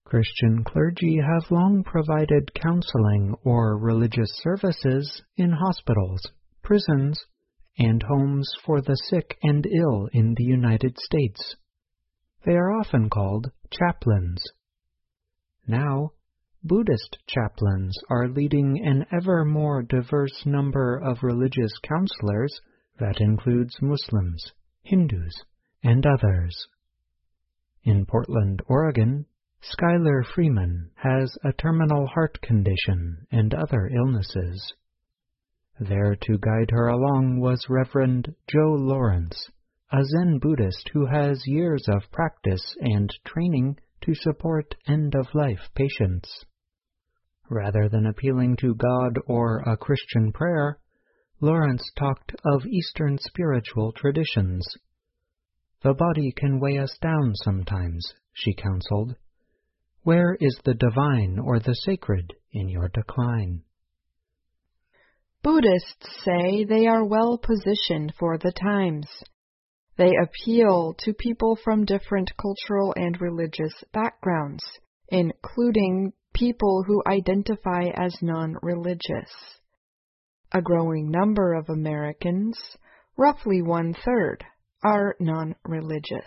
Christian clergy have long provided counseling or religious services in hospitals, prisons, and homes for the sick and ill in the United States. They are often called chaplains. Now, Buddhist chaplains are leading an ever more diverse number of religious counselors that includes Muslims, Hindus, and others. In Portland, Oregon, Skylar Freeman has a terminal heart condition and other illnesses. There to guide her along was Reverend Joe Lawrence, a Zen Buddhist who has years of practice and training to support end-of-life patients. Rather than appealing to God or a Christian prayer, Lawrence talked of Eastern spiritual traditions. The body can weigh us down sometimes, she counseled. Where is the divine or the sacred in your decline? Buddhists say they are well positioned for the times. They appeal to people from different cultural and religious backgrounds, including people who identify as non-religious. A growing number of Americans, roughly 1/3, are non-religious.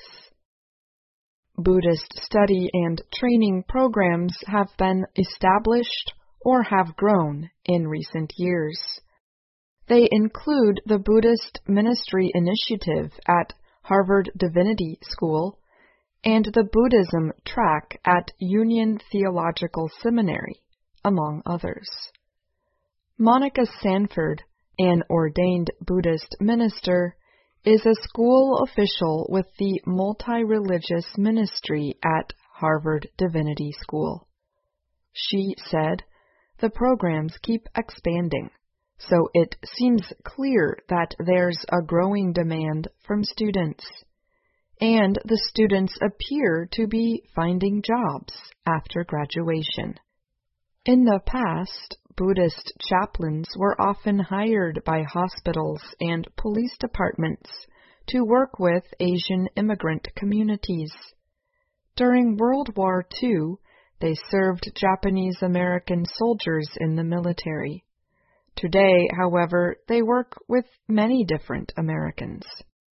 Buddhist study and training programs have been established or have grown in recent years. They include the Buddhist Ministry Initiative at Harvard Divinity School and the Buddhism track at Union Theological Seminary, among others. Monica Sanford, an ordained Buddhist minister, is a school official with the multi-religious ministry at Harvard Divinity School. She said, "The programs keep expanding, so it seems clear that there's a growing demand from students, and the students appear to be finding jobs after graduation." In the past, Buddhist chaplains were often hired by hospitals and police departments to work with Asian immigrant communities. During World War II, they served Japanese American soldiers in the military. Today, however, they work with many different Americans.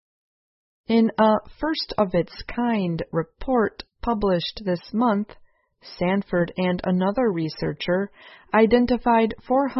In a first-of-its-kind report published this month, Sanford and another researcher identified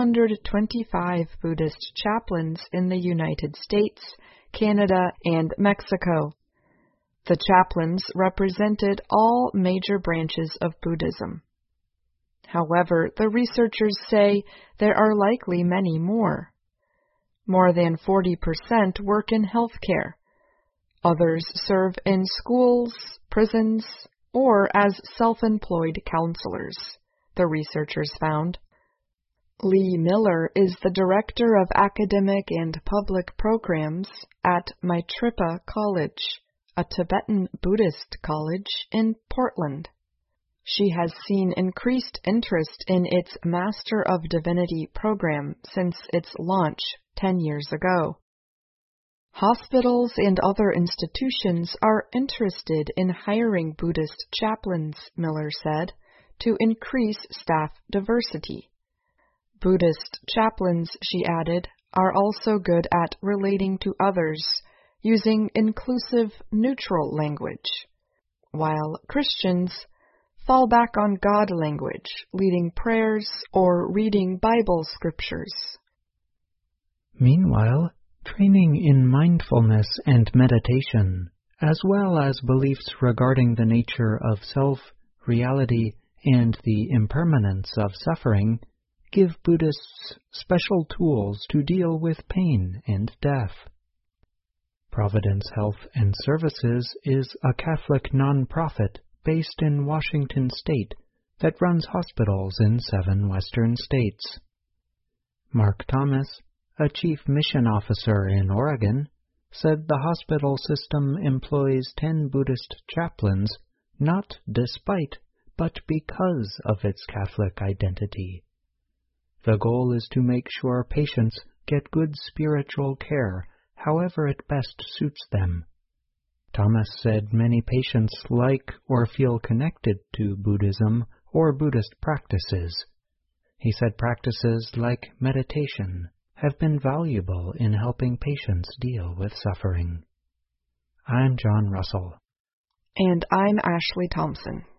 425 Buddhist chaplains in the United States, Canada, and Mexico. The chaplains represented all major branches of Buddhism. However, the researchers say there are likely many more. More than 40% work in healthcare. Others serve in schools, prisons, or as self-employed counselors, the researchers found. Lee Miller is the Director of Academic and Public Programs at Maitripa College, a Tibetan Buddhist college in Portland. She has seen increased interest in its Master of Divinity program since its launch 10 years ago. Hospitals and other institutions are interested in hiring Buddhist chaplains, Miller said, to increase staff diversity. Buddhist chaplains, she added, are also good at relating to others, using inclusive, neutral language, while Christians fall back on God language, leading prayers or reading Bible scriptures. Meanwhile, training in mindfulness and meditation, as well as beliefs regarding the nature of self, reality, and the impermanence of suffering, give Buddhists special tools to deal with pain and death. Providence Health and Services is a Catholic non-profit based in Washington State that runs hospitals in 7 western states. Mark Thomas, a chief mission officer in Oregon, said the hospital system employs 10 Buddhist chaplains not despite, but because of its Catholic identity. The goal is to make sure patients get good spiritual care however it best suits them. Thomas said many patients like or feel connected to Buddhism or Buddhist practices. He said practices like meditation have been valuable in helping patients deal with suffering. I'm John Russell. And I'm Ashley Thompson.